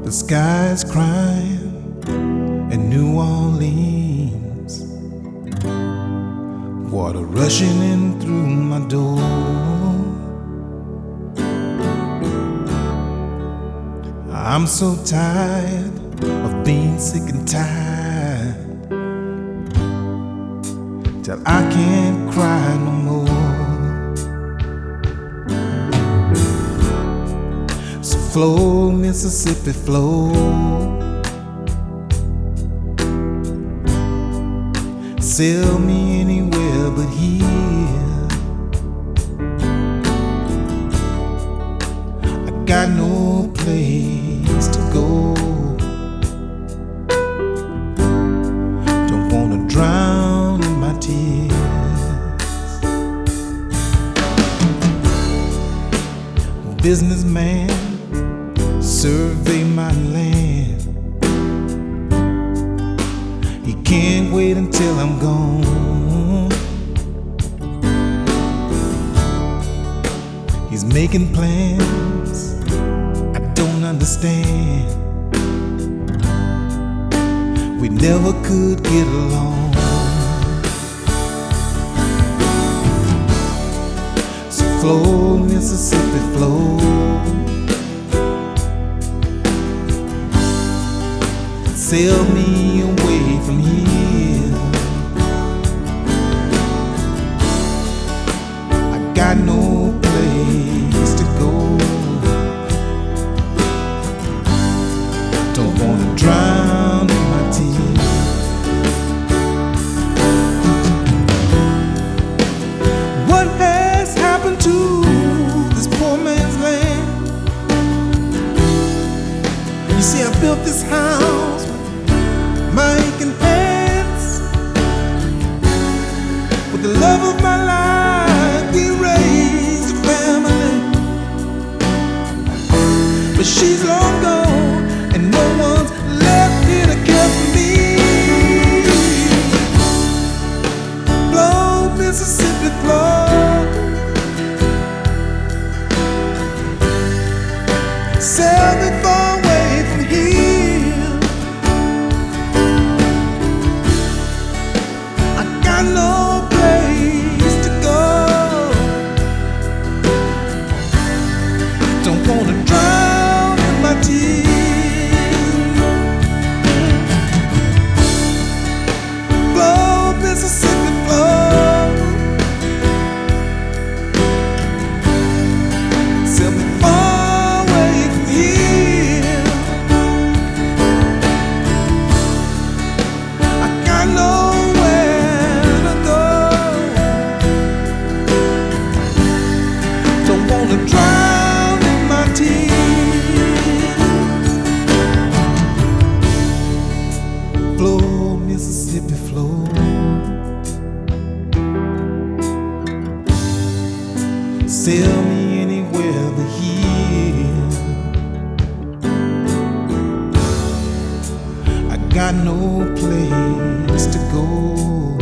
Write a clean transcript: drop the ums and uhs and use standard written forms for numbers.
The sky's crying in New Orleans, water rushing in through my door. I'm so tired of being sick and tired till I can't cry no more. So flow, Mississippi, flow, sail me anywhere but here. I got no place to go, don't wanna drown in my tears. Businessman, survey my land. He can't wait until I'm gone. He's making plans I don't understand. We never could get along. So flow, Mississippi, flow, sail me away from here. I got no place to go, don't wanna drown in my tears. What has happened to this poor man's land? You see, I built this house making hands. With the love of my life, we raised a family. But she's long gone, and no one's left here to care for me. Flow, Mississippi, flow, sail me far away from here. No place to go, don't wanna drown in my tears. Flow, Mississippi, flow, sail me far away from here. I got nowhere to drown in my tears. Flow, Mississippi, flow, sail me anywhere but here. I got no place to go,